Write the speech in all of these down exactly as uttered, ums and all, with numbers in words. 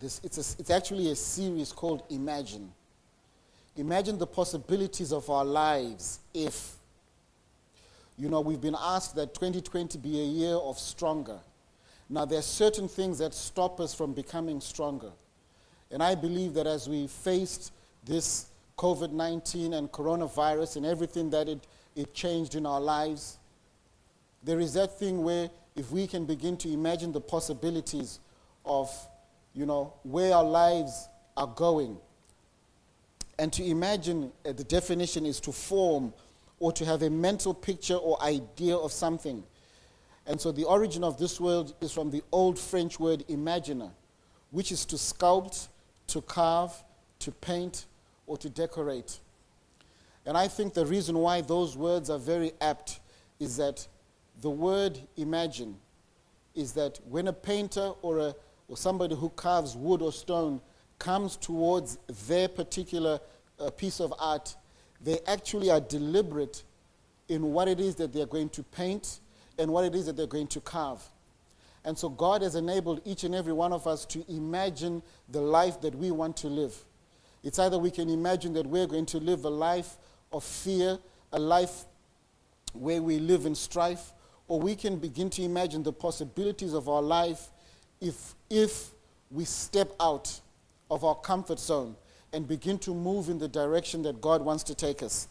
this, it's, a, it's actually a series called Imagine. Imagine the possibilities of our lives if, you know, we've been asked that twenty twenty be a year of stronger. Now, there are certain things that stop us from becoming stronger. And I believe that as we faced this covid nineteen and coronavirus and everything that it, it changed in our lives, there is that thing where if we can begin to imagine the possibilities of, you know, where our lives are going. And to imagine, uh, the definition is to form or to have a mental picture or idea of something. And so the origin of this word is from the old French word imaginer, which is to sculpt, to carve, to paint, or to decorate. And I think the reason why those words are very apt is that the word imagine is that when a painter or, a, or somebody who carves wood or stone comes towards their particular uh, piece of art, they actually are deliberate in what it is that they're going to paint and what it is that they're going to carve. And so God has enabled each and every one of us to imagine the life that we want to live. It's either we can imagine that we're going to live a life of fear, a life where we live in strife, or we can begin to imagine the possibilities of our life if, if we step out of our comfort zone and begin to move in the direction that God wants to take us.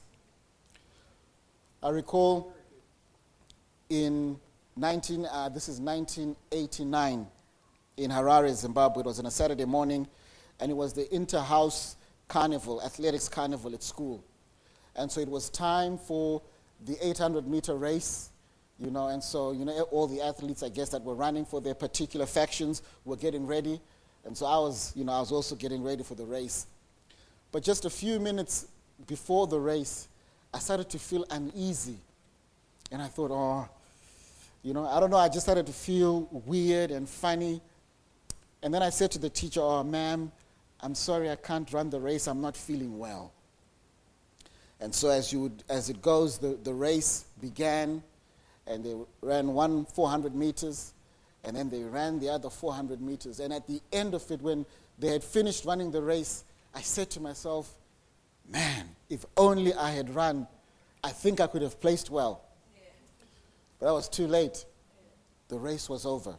I recall in nineteen, uh, this is nineteen eighty-nine in Harare, Zimbabwe. It was on a Saturday morning, and it was the inter-house carnival, athletics carnival at school. And so it was time for the eight hundred meter race, you know, and so, you know, all the athletes, I guess, that were running for their particular factions were getting ready. And so I was, you know, I was also getting ready for the race. But just a few minutes before the race, I started to feel uneasy. And I thought, oh, you know, I don't know, I just started to feel weird and funny. And then I said to the teacher, oh, ma'am, I'm sorry, I can't run the race, I'm not feeling well. And so as you would, as it goes, the, the race began, and they ran one four hundred meters, and then they ran the other four hundred meters. And at the end of it, when they had finished running the race, I said to myself, man, if only I had run, I think I could have placed well. Yeah. But that was too late. Yeah. The race was over.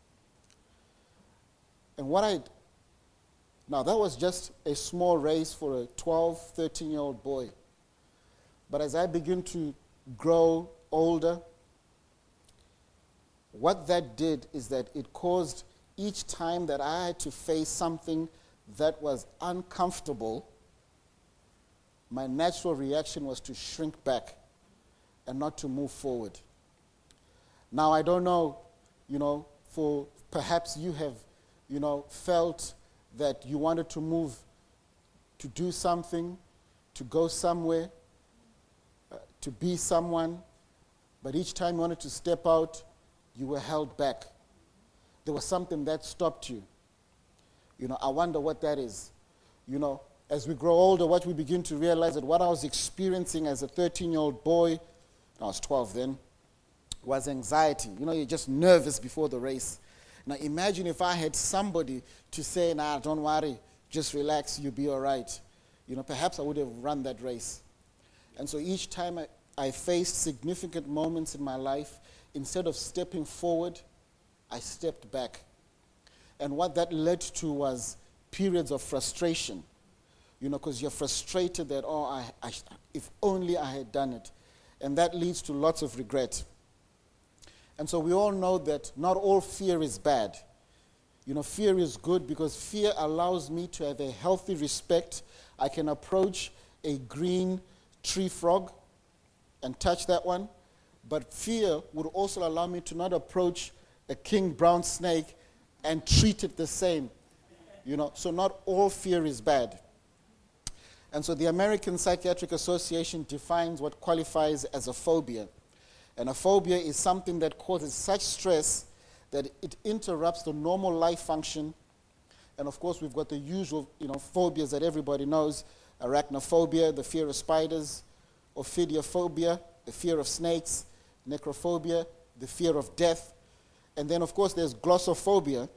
And what I, now that was just a small race for a twelve, thirteen-year-old boy. But as I begin to grow older, what that did is that it caused each time that I had to face something that was uncomfortable, my natural reaction was to shrink back and not to move forward. Now, I don't know, you know, for perhaps you have, you know, felt that you wanted to move, to do something, to go somewhere, uh, to be someone, but each time you wanted to step out, you were held back. There was something that stopped you. You know, I wonder what that is. You know, as we grow older, what we begin to realize that what I was experiencing as a thirteen-year-old boy, I was twelve then, was anxiety. You know, you're just nervous before the race. Now imagine if I had somebody to say, nah, don't worry, just relax, you'll be all right. You know, perhaps I would have run that race. And so each time I, I faced significant moments in my life, instead of stepping forward, I stepped back. And what that led to was periods of frustration, you know, because you're frustrated that, oh, I, I, if only I had done it. And that leads to lots of regret. And so we all know that not all fear is bad. You know, fear is good because fear allows me to have a healthy respect. I can approach a green tree frog and touch that one. But fear would also allow me to not approach a king brown snake and treat it the same. You know, so not all fear is bad. And so the American Psychiatric Association defines what qualifies as a phobia. And a phobia is something that causes such stress that it interrupts the normal life function. And of course, we've got the usual, you know, phobias that everybody knows: arachnophobia, the fear of spiders; ophidiophobia, the fear of snakes; necrophobia, the fear of death. And then, of course, there's glossophobia,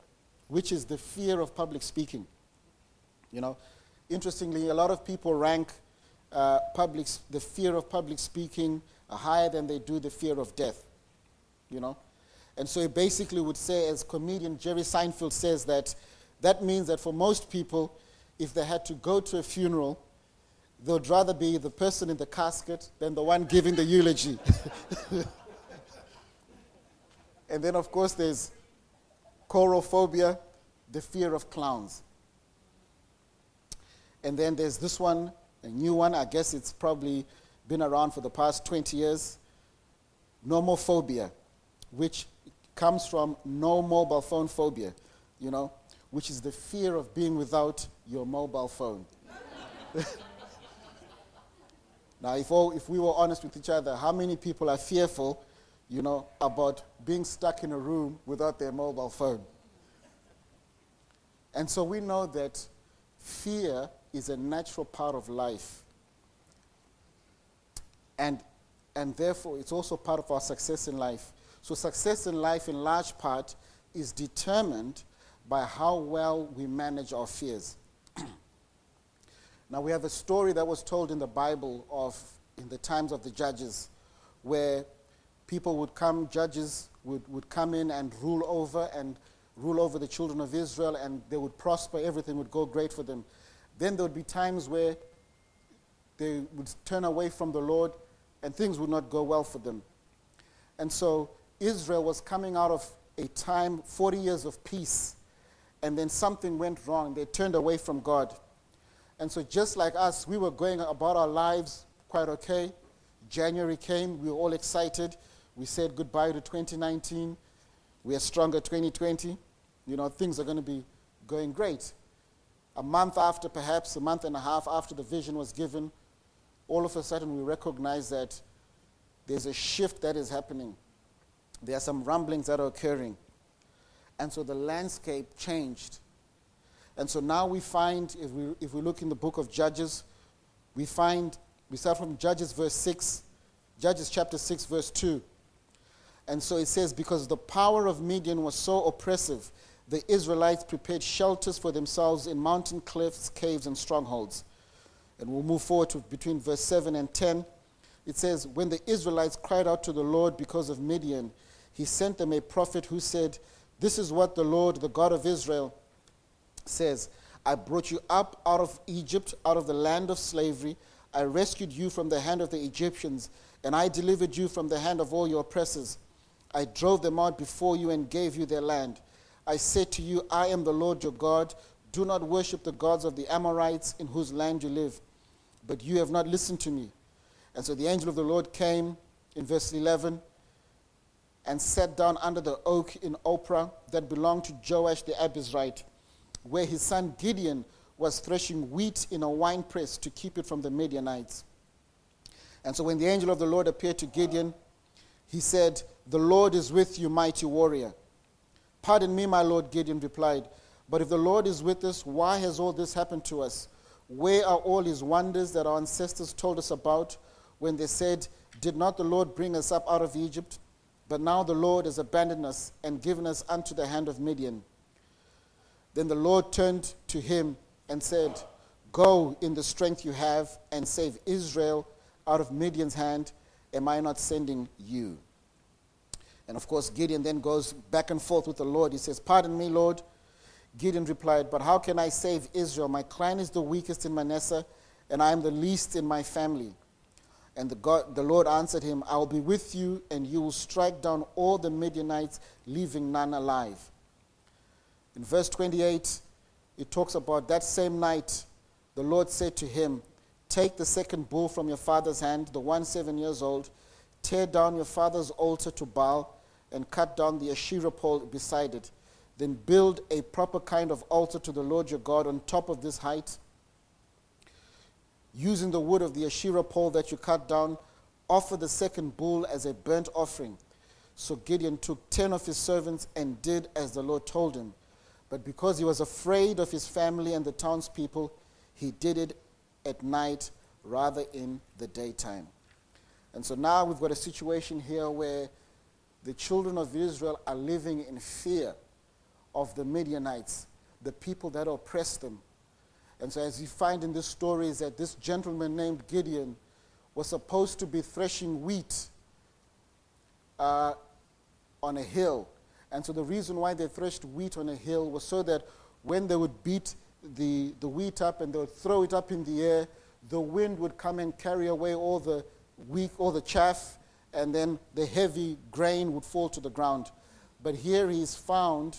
which is the fear of public speaking. You know, interestingly, a lot of people rank uh, public, the fear of public speaking uh, higher than they do the fear of death. You know, and so it basically would say, as comedian Jerry Seinfeld says, that that means that for most people, if they had to go to a funeral, they would rather be the person in the casket than the one giving the eulogy. And then, of course, there's chorophobia, the fear of clowns. And then there's this one, a new one. I guess it's probably been around for the past twenty years, nomophobia, which comes from no mobile phone phobia, you know, which is the fear of being without your mobile phone. Now, if, all, if we were honest with each other, how many people are fearful, you know, about being stuck in a room without their mobile phone? And so we know that fear is a natural part of life. And, and therefore, it's also part of our success in life. So success in life, in large part, is determined by how well we manage our fears. Now, we have a story that was told in the Bible of, in the times of the judges, where people would come, judges would, would come in and rule over and rule over the children of Israel, and they would prosper, everything would go great for them. Then there would be times where they would turn away from the Lord, and things would not go well for them. And so Israel was coming out of a time, forty years of peace, and then something went wrong. They turned away from God. And so just like us, we were going about our lives quite okay. January came, we were all excited. We said goodbye to twenty nineteen. We are stronger twenty twenty. You know, things are going to be going great. A month after, perhaps a month and a half after the vision was given, all of a sudden we recognize that there's a shift that is happening. There are some rumblings that are occurring. And so the landscape changed. And so now we find, if we, if we look in the book of Judges, we find, we start from Judges verse six, Judges chapter six, verse two. And so it says, because the power of Midian was so oppressive, the Israelites prepared shelters for themselves in mountain cliffs, caves, and strongholds. And we'll move forward to between verse seven and ten. It says, when the Israelites cried out to the Lord because of Midian, he sent them a prophet who said, this is what the Lord, the God of Israel, says, I brought you up out of Egypt, out of the land of slavery. I rescued you from the hand of the Egyptians, and I delivered you from the hand of all your oppressors. I drove them out before you and gave you their land. I said to you, I am the Lord your God. Do not worship the gods of the Amorites in whose land you live. But you have not listened to me. And so the angel of the Lord came in verse eleven and sat down under the oak in Ophrah that belonged to Joash the Abiezrite, where his son Gideon was threshing wheat in a winepress to keep it from the Midianites. And so when the angel of the Lord appeared to Gideon, he said, the Lord is with you, mighty warrior. Pardon me, my Lord, Gideon replied, but if the Lord is with us, why has all this happened to us? Where are all his wonders that our ancestors told us about when they said, did not the Lord bring us up out of Egypt? But now the Lord has abandoned us and given us unto the hand of Midian. Then the Lord turned to him and said, go in the strength you have and save Israel out of Midian's hand. Am I not sending you? And of course, Gideon then goes back and forth with the Lord. He says, pardon me, Lord. Gideon replied, but how can I save Israel? My clan is the weakest in Manasseh, and I am the least in my family. And the, God, the Lord answered him, I will be with you, and you will strike down all the Midianites, leaving none alive. In verse twenty-eight, it talks about that same night, the Lord said to him, take the second bull from your father's hand, the one seven years old, tear down your father's altar to Baal, and cut down the Asherah pole beside it. Then build a proper kind of altar to the Lord your God on top of this height. Using the wood of the Asherah pole that you cut down, offer the second bull as a burnt offering. So Gideon took ten of his servants and did as the Lord told him. But because he was afraid of his family and the townspeople, he did it at night rather in the daytime. And so now we've got a situation here where the children of Israel are living in fear of the Midianites, the people that oppressed them. And so as you find in this story is that this gentleman named Gideon was supposed to be threshing wheat uh, on a hill. And so the reason why they threshed wheat on a hill was so that when they would beat the, the wheat up and they would throw it up in the air, the wind would come and carry away all the wheat, all the chaff, and then the heavy grain would fall to the ground. But here he is found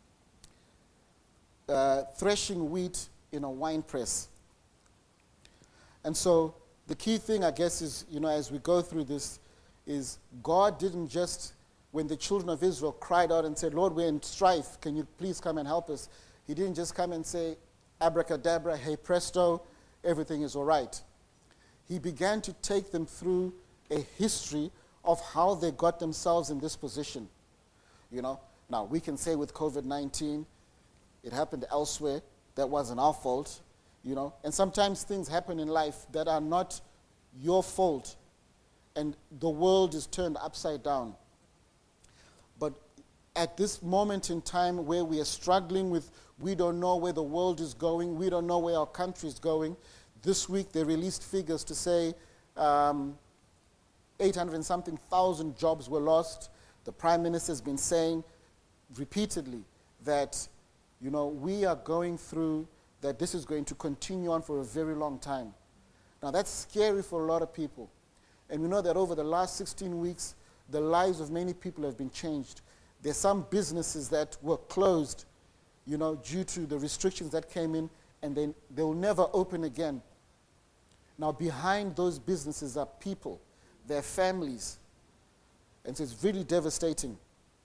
uh, threshing wheat in a wine press. And so the key thing, I guess, is, you know, as we go through this, is God didn't just, when the children of Israel cried out and said, Lord, we're in strife, can you please come and help us? He didn't just come and say, abracadabra, hey presto, everything is all right. He began to take them through a history of how they got themselves in this position. You know, now we can say with covid nineteen, it happened elsewhere. That wasn't our fault, you know. And sometimes things happen in life that are not your fault, and the world is turned upside down. But at this moment in time where we are struggling with, we don't know where the world is going, we don't know where our country is going, this week they released figures to say um, eight hundred and something thousand jobs were lost. The Prime Minister has been saying repeatedly that, you know, we are going through, that this is going to continue on for a very long time. Now that's scary for a lot of people. And we know that over the last sixteen weeks, the lives of many people have been changed. There's some businesses that were closed, you know, due to the restrictions that came in, and then they will never open again. Now behind those businesses are people, their families. And so it's really devastating.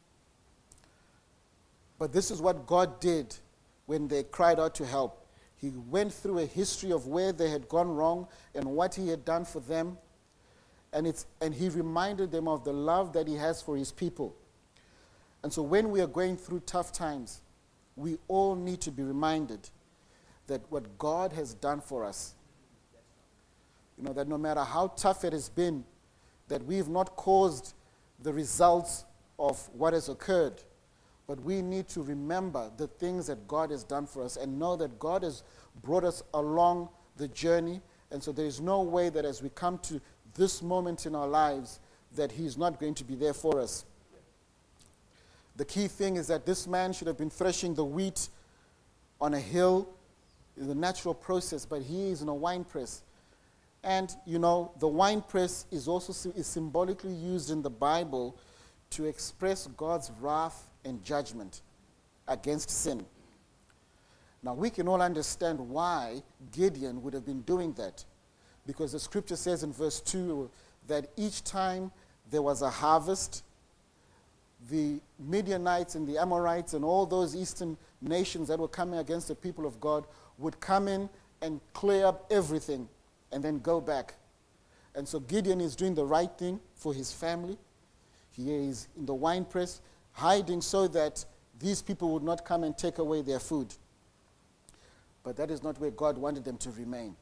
But this is what God did when they cried out to help. He went through a history of where they had gone wrong and what he had done for them. And, it's, and he reminded them of the love that he has for his people. And so when we are going through tough times, we all need to be reminded that what God has done for us, you know, that no matter how tough it has been, that we have not caused the results of what has occurred, but we need to remember the things that God has done for us and know that God has brought us along the journey. And so there is no way that as we come to this moment in our lives that he's not going to be there for us. The key thing is that this man should have been threshing the wheat on a hill in the natural process, but he is in a wine press. And, you know, the wine press is also is symbolically used in the Bible to express God's wrath and judgment against sin. Now, we can all understand why Gideon would have been doing that, because the scripture says in verse two that each time there was a harvest, the Midianites and the Amorites and all those eastern nations that were coming against the people of God would come in and clear up everything and then go back. And so Gideon is doing the right thing for his family. He is in the wine press, hiding so that these people would not come and take away their food. But that is not where God wanted them to remain.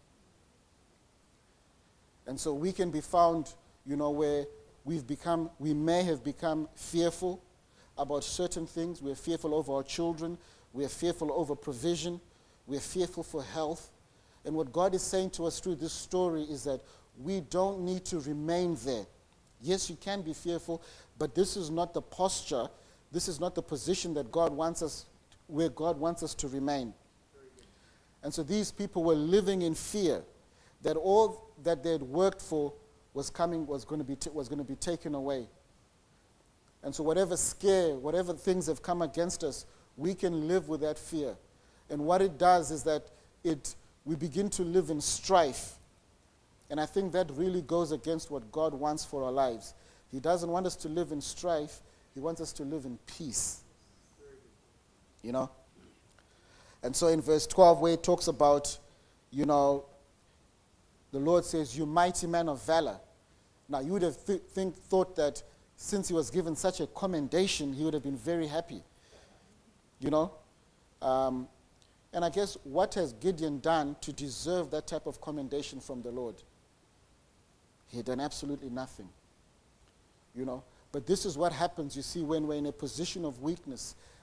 And so we can be found, you know, where we've become, we may have become fearful about certain things. We're fearful over our children. We're fearful over provision. We're fearful for health. And what God is saying to us through this story is that we don't need to remain there. Yes, you can be fearful, but this is not the posture, this is not the position that God wants us, where God wants us to remain. And so these people were living in fear that all that they had worked for was coming, was going to be t- was going to be taken away. And so whatever scare, whatever things have come against us, we can live with that fear. And what it does is that it we begin to live in strife. And I think that really goes against what God wants for our lives. He doesn't want us to live in strife. He wants us to live in peace. You know? And so in verse twelve, where it talks about, you know, the Lord says, you mighty man of valor. Now, you would have th- think, thought that since he was given such a commendation, he would have been very happy. You know? Um, and I guess what has Gideon done to deserve that type of commendation from the Lord? He had done absolutely nothing. You know? But this is what happens, you see, when we're in a position of weakness.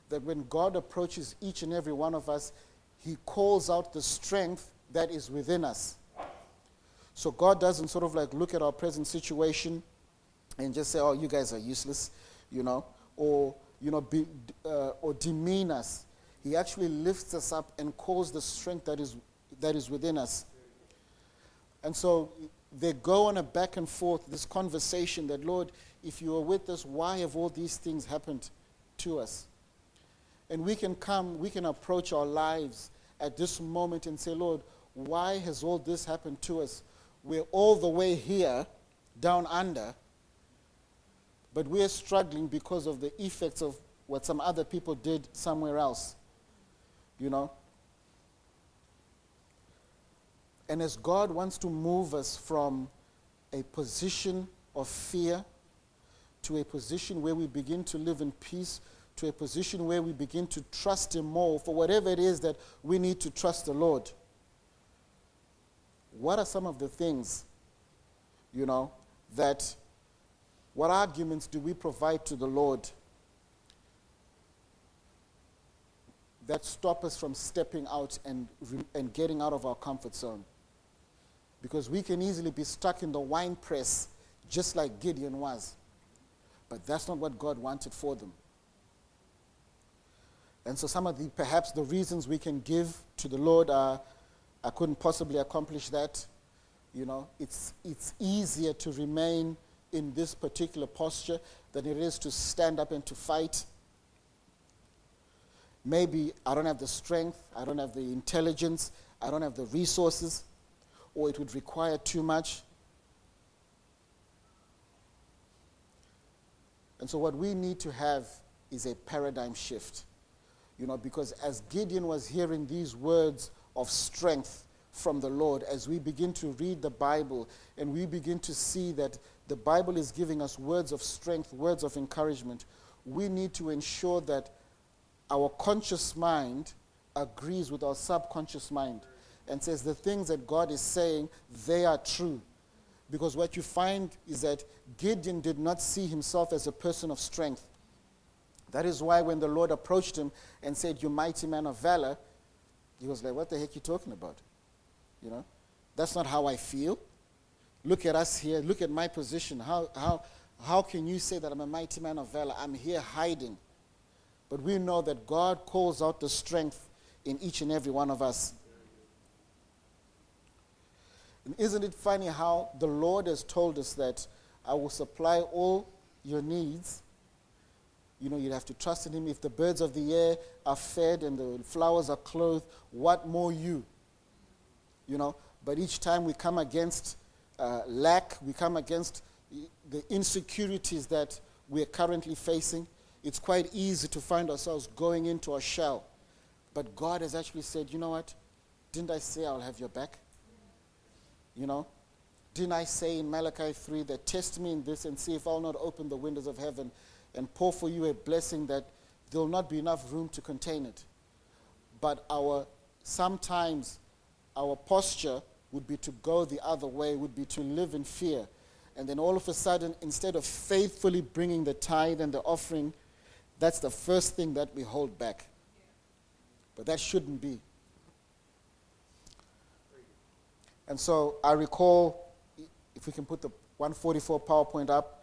that when God approaches each and every one of us, he calls out the strength that is within us. So God doesn't sort of like look at our present situation and just say, oh, you guys are useless, you know, or, you know, be, uh, or demean us. He actually lifts us up and calls the strength that is that is within us. And so they go on a back and forth, this conversation that, Lord, if you are with us, why have all these things happened to us? And we can come, we can approach our lives at this moment and say, Lord, why has all this happened to us? We're all the way here, down under, but we're struggling because of the effects of what some other people did somewhere else, you know? And as God wants to move us from a position of fear to a position where we begin to live in peace, to a position where we begin to trust him more for whatever it is that we need to trust the Lord. What are some of the things, you know, that, what arguments do we provide to the Lord that stop us from stepping out and, and getting out of our comfort zone? Because we can easily be stuck in the wine press just like Gideon was. But that's not what God wanted for them. And so some of the, perhaps the reasons we can give to the Lord are, I couldn't possibly accomplish that. You know, it's, it's easier to remain in this particular posture than it is to stand up and to fight. Maybe I don't have the strength, I don't have the intelligence, I don't have the resources, or it would require too much. And so what we need to have is a paradigm shift. You know, because as Gideon was hearing these words of strength from the Lord, as we begin to read the Bible and we begin to see that the Bible is giving us words of strength, words of encouragement, we need to ensure that our conscious mind agrees with our subconscious mind and says the things that God is saying, they are true. Because what you find is that Gideon did not see himself as a person of strength. That is why when the Lord approached him and said, you mighty man of valor, he was like, what the heck are you talking about? You know, that's not how I feel. Look at us here. Look at my position. How, how, how can you say that I'm a mighty man of valor? I'm here hiding. But we know that God calls out the strength in each and every one of us. And isn't it funny how the Lord has told us that I will supply all your needs? You know, you'd have to trust in him. If the birds of the air are fed and the flowers are clothed, what more you? You know, but each time we come against uh, lack, we come against the insecurities that we're currently facing, it's quite easy to find ourselves going into a shell. But God has actually said, you know what? Didn't I say I'll have your back? You know? Didn't I say in Malachi three that test me in this and see if I'll not open the windows of heaven and pour for you a blessing that there will not be enough room to contain it? But our sometimes our posture would be to go the other way, would be to live in fear. And then all of a sudden, instead of faithfully bringing the tithe and the offering, that's the first thing that we hold back. But that shouldn't be. And so I recall, if we can put the one forty-four PowerPoint up,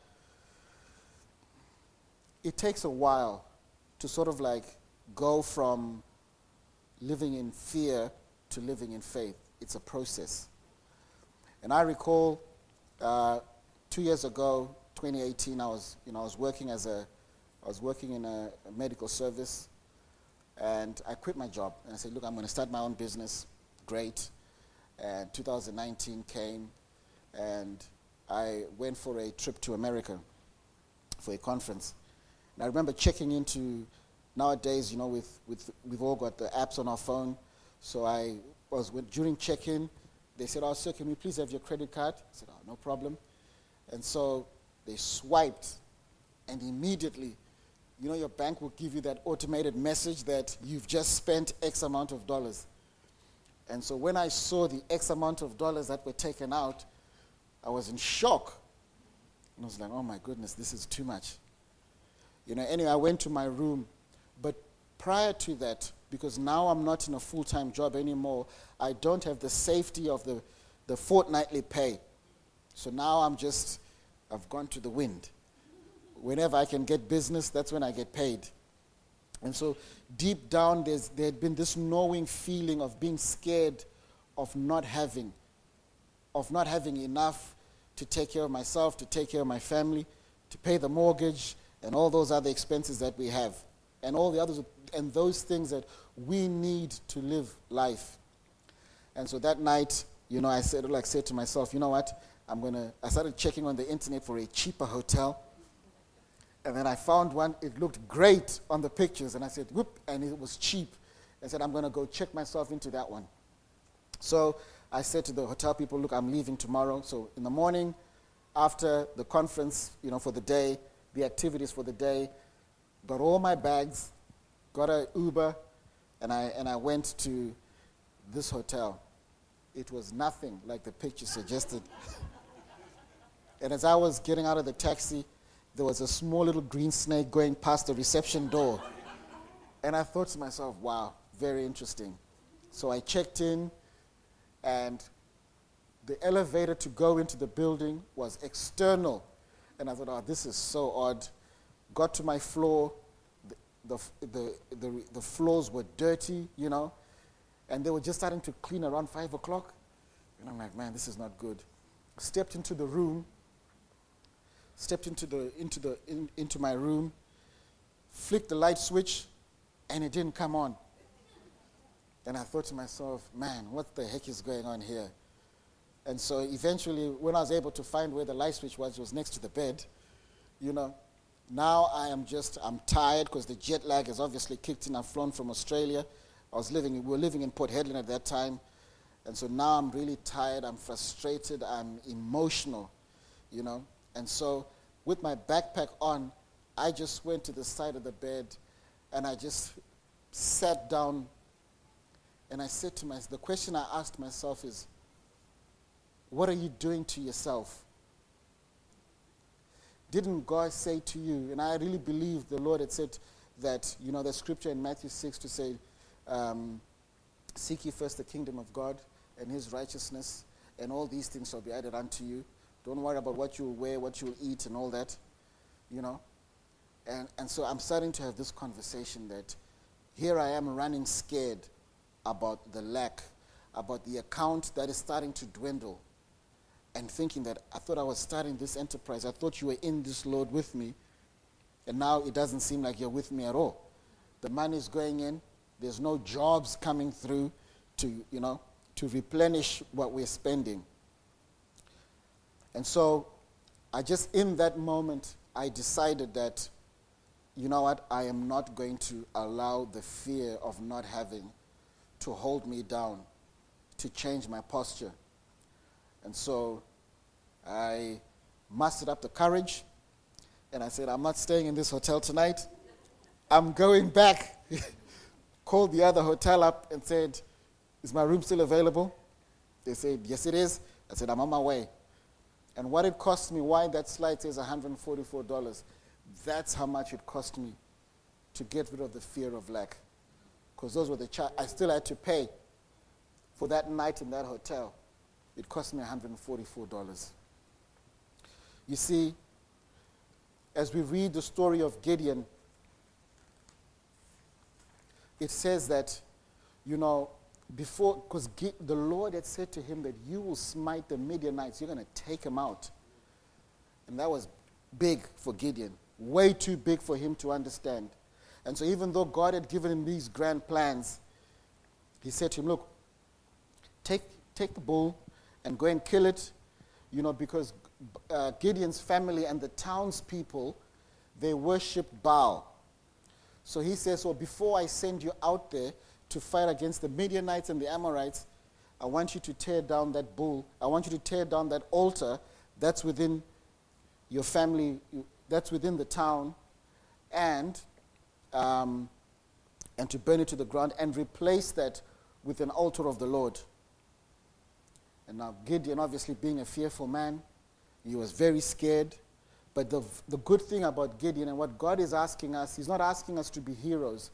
it takes a while to sort of like go from living in fear to living in faith. It's a process. And I recall uh, two years ago, twenty eighteen, I was, you know, I was working as a, I was working in a, a medical service, and I quit my job. And I said, look, I'm going to start my own business. Great. And two thousand nineteen came, and I went for a trip to America for a conference. And I remember checking into, nowadays, you know, with, with we've all got the apps on our phone. So I was, with, during check-in, they said, oh, sir, can we please have your credit card? I said, oh, no problem. And so they swiped, and immediately, you know, your bank will give you that automated message that you've just spent X amount of dollars. And so when I saw the X amount of dollars that were taken out, I was in shock. And I was like, oh my goodness, this is too much. You know, anyway, I went to my room. But prior to that, because now I'm not in a full-time job anymore, I don't have the safety of the, the fortnightly pay. So now I'm just, I've gone to the wind. Whenever I can get business, that's when I get paid. And so deep down, there's, there had been this knowing feeling of being scared of not having, of not having enough to take care of myself, to take care of my family, to pay the mortgage, and all those other expenses that we have, and all the others, and those things that we need to live life. And so that night, you know, I said, like, said to myself, you know what? I'm gonna. I started checking on the internet for a cheaper hotel, and then I found one. It looked great on the pictures, and I said, whoop, and it was cheap. I said, I'm gonna go check myself into that one. So I said to the hotel people, look, I'm leaving tomorrow. So in the morning, after the conference, you know, for the day, the activities for the day, got all my bags, got an Uber, and I and I went to this hotel. It was nothing like the picture suggested. And as I was getting out of the taxi, there was a small little green snake going past the reception door. And I thought to myself, wow, very interesting. So I checked in, and the elevator to go into the building was external. And I thought, oh, this is so odd. Got to my floor, the, the, the, the, the floors were dirty, you know, and they were just starting to clean around five o'clock. And I'm like, man, this is not good. Stepped into the room, stepped into the into the in, into my room, flicked the light switch, and it didn't come on. And I thought to myself, man, what the heck is going on here? And so eventually, when I was able to find where the light switch was, it was next to the bed, you know. Now I am just, I'm tired because the jet lag has obviously kicked in. I've flown from Australia. I was living, we were living in Port Hedland at that time. And so now I'm really tired, I'm frustrated, I'm emotional, you know. And so with my backpack on, I just went to the side of the bed and I just sat down and I said to myself, the question I asked myself is, what are you doing to yourself? Didn't God say to you, and I really believe the Lord had said that, you know, the scripture in Matthew six to say, um, seek ye first the kingdom of God and his righteousness, and all these things shall be added unto you. Don't worry about what you will wear, what you will eat, and all that, you know. And, and so I'm starting to have this conversation that here I am running scared about the lack, about the account that is starting to dwindle, and thinking that I thought I was starting this enterprise. I thought you were in this load with me, and now it doesn't seem like you're with me at all. The money's going in. There's no jobs coming through to, you know, to replenish what we're spending. And so I just, in that moment, I decided that, you know what, I am not going to allow the fear of not having to hold me down, to change my posture. And so I mustered up the courage, and I said, I'm not staying in this hotel tonight. I'm going back. Called the other hotel up and said, is my room still available? They said, yes, it is. I said, I'm on my way. And what it cost me, why that slide says one hundred forty-four dollars, that's how much it cost me to get rid of the fear of lack. Because those were the cha- I still had to pay for that night in that hotel. It cost me one hundred forty-four dollars. You see, as we read the story of Gideon, it says that, you know, before, because the Lord had said to him that you will smite the Midianites, you're going to take them out. And that was big for Gideon, way too big for him to understand. And so even though God had given him these grand plans, he said to him, look, take, take the bull and go and kill it, you know, because uh, Gideon's family and the townspeople, they worshiped Baal. So he says, well, before I send you out there to fight against the Midianites and the Amorites, I want you to tear down that bull. I want you to tear down that altar that's within your family, that's within the town, and um, and to burn it to the ground and replace that with an altar of the Lord. And now Gideon, obviously being a fearful man, he was very scared. But the, the good thing about Gideon and what God is asking us, he's not asking us to be heroes.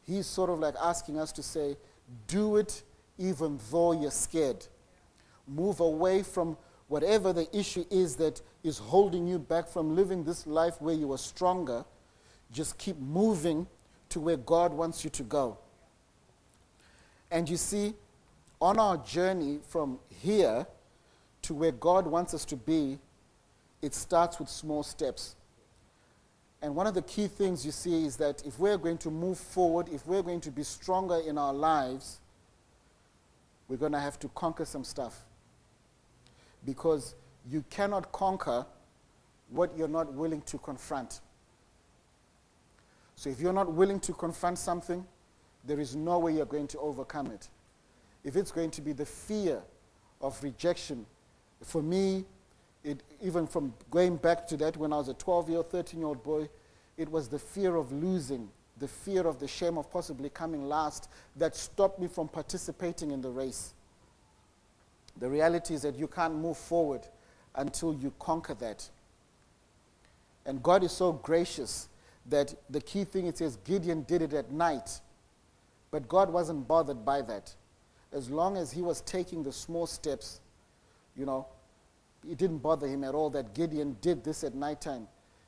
He's sort of like asking us to say, do it even though you're scared. Move away from whatever the issue is that is holding you back from living this life where you are stronger. Just keep moving to where God wants you to go. And you see, on our journey from here to where God wants us to be, it starts with small steps. And one of the key things you see is that if we're going to move forward, if we're going to be stronger in our lives, we're going to have to conquer some stuff. Because you cannot conquer what you're not willing to confront. So if you're not willing to confront something, there is no way you're going to overcome it. If it's going to be the fear of rejection, for me, it, even from going back to that when I was a twelve-year-old, thirteen-year-old boy, it was the fear of losing, the fear of the shame of possibly coming last that stopped me from participating in the race. The reality is that you can't move forward until you conquer that. And God is so gracious that the key thing, it says Gideon did it at night, but God wasn't bothered by that. As long as he was taking the small steps, you know, it didn't bother him at all that Gideon did this at nighttime.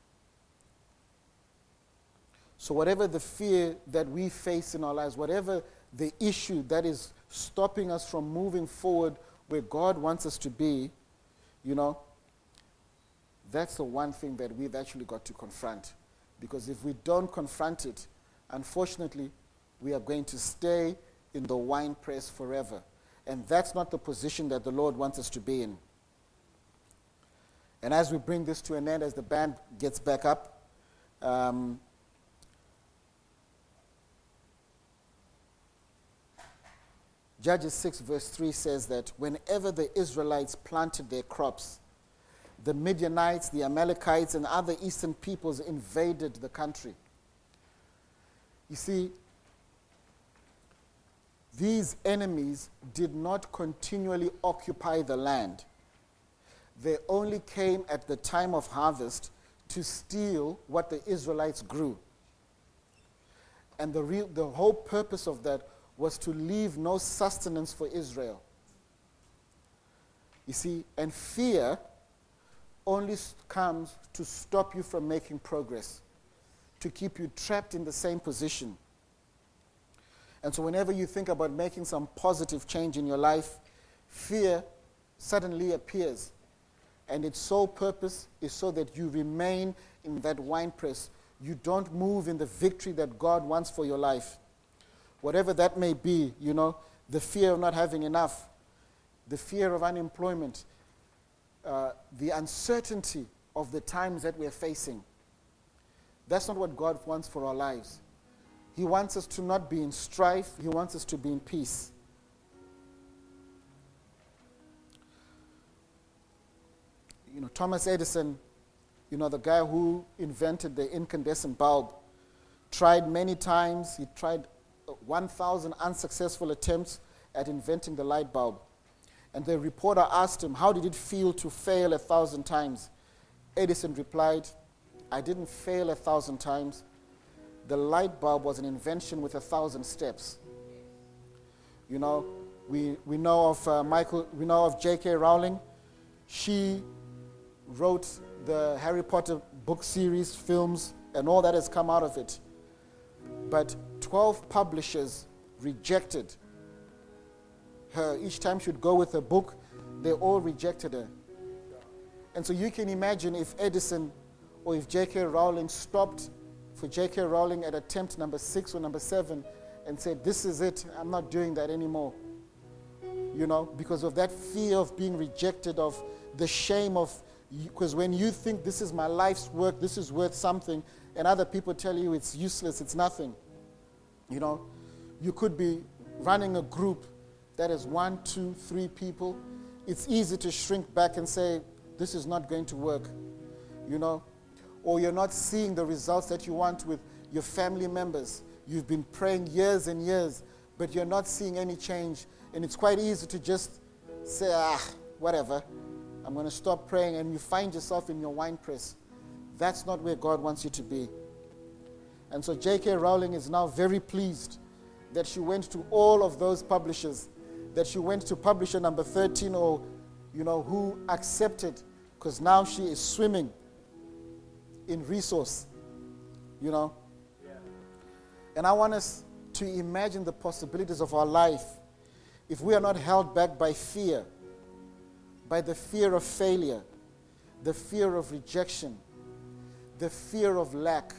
So whatever the fear that we face in our lives, whatever the issue that is stopping us from moving forward where God wants us to be, you know, that's the one thing that we've actually got to confront. Because if we don't confront it, unfortunately, we are going to stay in the wine press forever. And that's not the position that the Lord wants us to be in. And as we bring this to an end, as the band gets back up, um, Judges six verse three says that whenever the Israelites planted their crops, the Midianites, the Amalekites, and other eastern peoples invaded the country. You see, these enemies did not continually occupy the land. They only came at the time of harvest to steal what the Israelites grew. And the, real, the whole purpose of that was to leave no sustenance for Israel. You see, and fear only comes to stop you from making progress, to keep you trapped in the same position. And so whenever you think about making some positive change in your life, fear suddenly appears. And its sole purpose is so that you remain in that winepress. You don't move in the victory that God wants for your life. Whatever that may be, you know, the fear of not having enough, the fear of unemployment, uh, the uncertainty of the times that we're facing. That's not what God wants for our lives. He wants us to not be in strife. He wants us to be in peace. You know, Thomas Edison, you know, the guy who invented the incandescent bulb, tried many times. He tried one thousand unsuccessful attempts at inventing the light bulb. And the reporter asked him, how did it feel to fail a thousand times? Edison replied, I didn't fail a thousand times. The light bulb was an invention with a thousand steps. You know, we, we know of uh, Michael, we know of J K Rowling. She wrote the Harry Potter book series, films, and all that has come out of it. But twelve publishers rejected her. Each time she'd go with a book, they all rejected her. And so you can imagine if Edison or if J K Rowling stopped for J K Rowling at attempt number six or number seven and said, this is it, I'm not doing that anymore. You know, because of that fear of being rejected, of the shame of, because when you think this is my life's work, this is worth something, and other people tell you it's useless, it's nothing. You know, you could be running a group that is one, two, three people. It's easy to shrink back and say, this is not going to work, you know. Or you're not seeing the results that you want with your family members. You've been praying years and years, but you're not seeing any change. And it's quite easy to just say, ah, whatever, I'm going to stop praying, and you find yourself in your wine press. That's not where God wants you to be. And so J K Rowling is now very pleased that she went to all of those publishers, that she went to publisher number thirteen, or, you know, who accepted, because now she is swimming in resource, you know. Yeah. And I want us to imagine the possibilities of our life if we are not held back by fear, by the fear of failure, the fear of rejection, the fear of lack.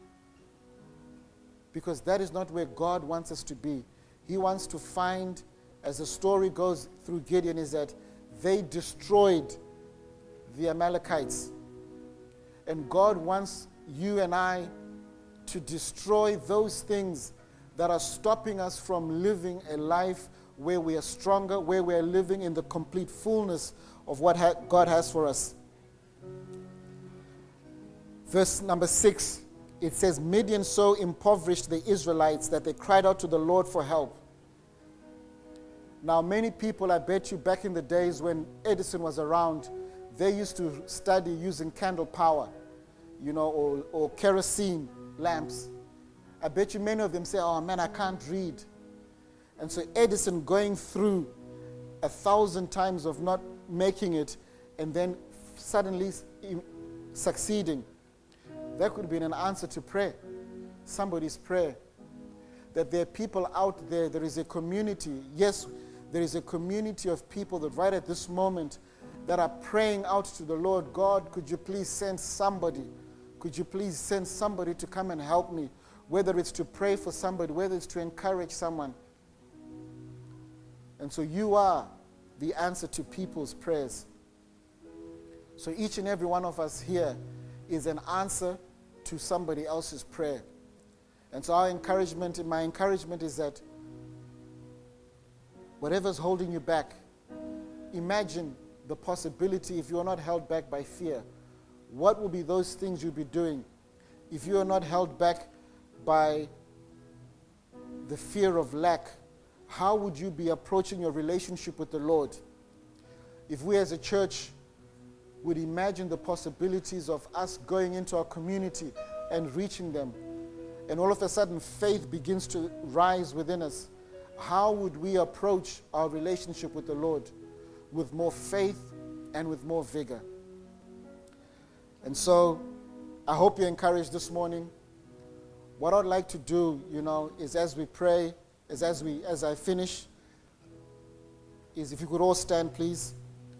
Because that is not where God wants us to be. He wants to find, as the story goes through Gideon, is that they destroyed the Amalekites. And God wants you and I to destroy those things that are stopping us from living a life where we are stronger, where we are living in the complete fullness of what ha- God has for us. Verse number six, it says, Midian so impoverished the Israelites that they cried out to the Lord for help. Now, many people, I bet you, back in the days when Edison was around, they used to study using candle power, you know, or, or kerosene lamps. I bet you many of them say, oh man, I can't read. And so Edison going through a thousand times of not making it and then suddenly succeeding. That could have been an answer to prayer, somebody's prayer. That there are people out there, there is a community. Yes, there is a community of people that right at this moment that are praying out to the Lord, God, could you please send somebody? Could you please send somebody to come and help me? Whether it's to pray for somebody, whether it's to encourage someone. And so you are the answer to people's prayers. So each and every one of us here is an answer to somebody else's prayer. And so our encouragement, my encouragement is that whatever's holding you back, imagine the possibility if you are not held back by fear. What will be those things you'll be doing if you are not held back by the fear of lack? How would you be approaching your relationship with the Lord? If we as a church would imagine the possibilities of us going into our community and reaching them, and all of a sudden faith begins to rise within us, how would we approach our relationship with the Lord with more faith and with more vigor? And so I hope you're encouraged this morning. What I'd like to do, you know, is as we pray, is as we as I finish, is if you could all stand, please.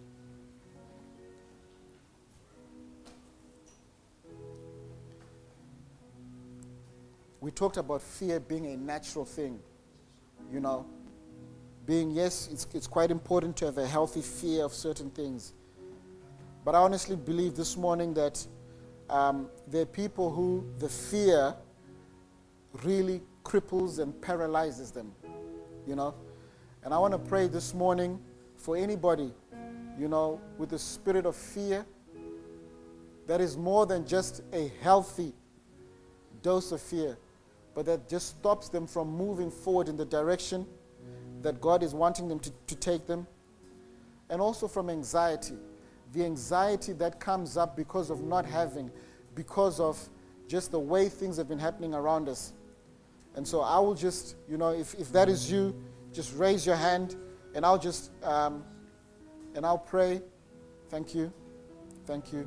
We talked about fear being a natural thing, you know. Being, yes, it's, it's quite important to have a healthy fear of certain things. But I honestly believe this morning that um, there are people who the fear really cripples and paralyzes them, you know. And I want to pray this morning for anybody, you know, with the spirit of fear that is more than just a healthy dose of fear, but that just stops them from moving forward in the direction that God is wanting them to, to take them. And also from anxiety, the anxiety that comes up because of not having, because of just the way things have been happening around us. And so I will just, you know, if, if that is you, just raise your hand and I'll just, um, and I'll pray. Thank you. Thank you.